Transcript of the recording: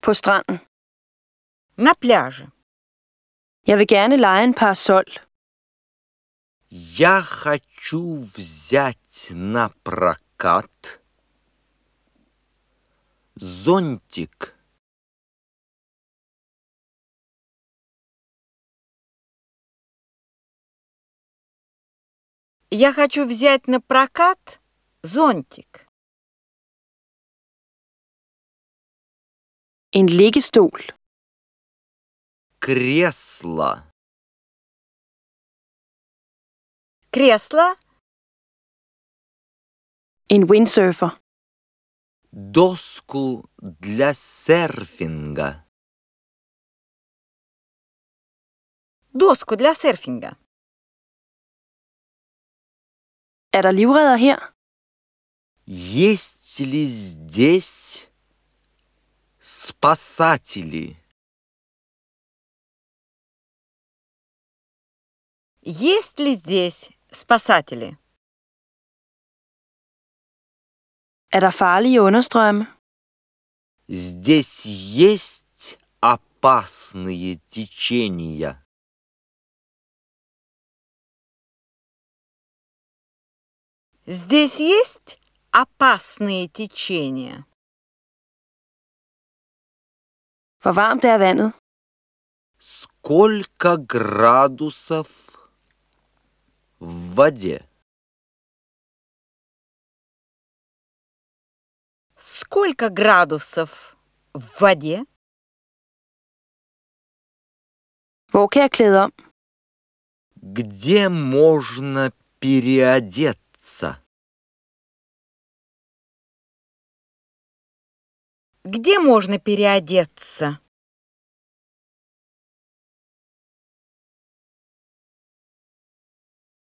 På stranden. На пляже. Jeg vil gerne leje en parasol. Я хочу взять на прокат зонтик. Я хочу взять на прокат зонтик. En liggestol. Кресло. Кресло. En windsurfer. Доску для серфинга. Доску для серфинга. Er der livredder her? Есть ли здесь спасатели? Есть ли здесь спасатели? Er der farlige understrømme? Здесь есть опасные течения. Здесь есть опасные течения. Hvor varmt er vandet? Сколько градусов в воде? Сколько градусов в воде? Hvor kan jeg klæde om? Где можно переодеться? Где можно переодеться?